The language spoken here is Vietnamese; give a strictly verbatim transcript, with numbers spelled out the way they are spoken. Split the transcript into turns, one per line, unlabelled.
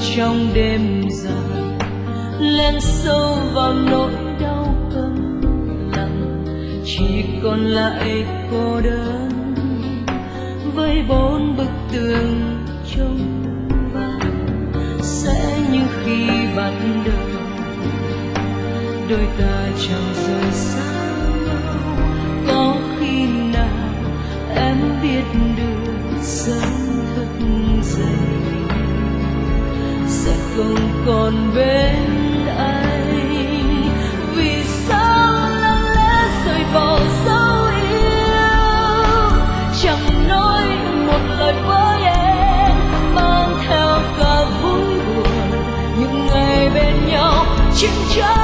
trong đêm dài, len sâu vào nỗi đau câm lặng, chỉ còn lại cô đơn với bốn bức tường trông vàng. Sẽ như khi ban đầu đôi ta chẳng rời xa nhau, có khi nào em biết được sớm thức dậy sẽ không còn bên anh. Vì sao lặng lẽ rơi vào dấu yêu, chẳng nói một lời với em, mang theo cả vui buồn những ngày bên nhau trên trái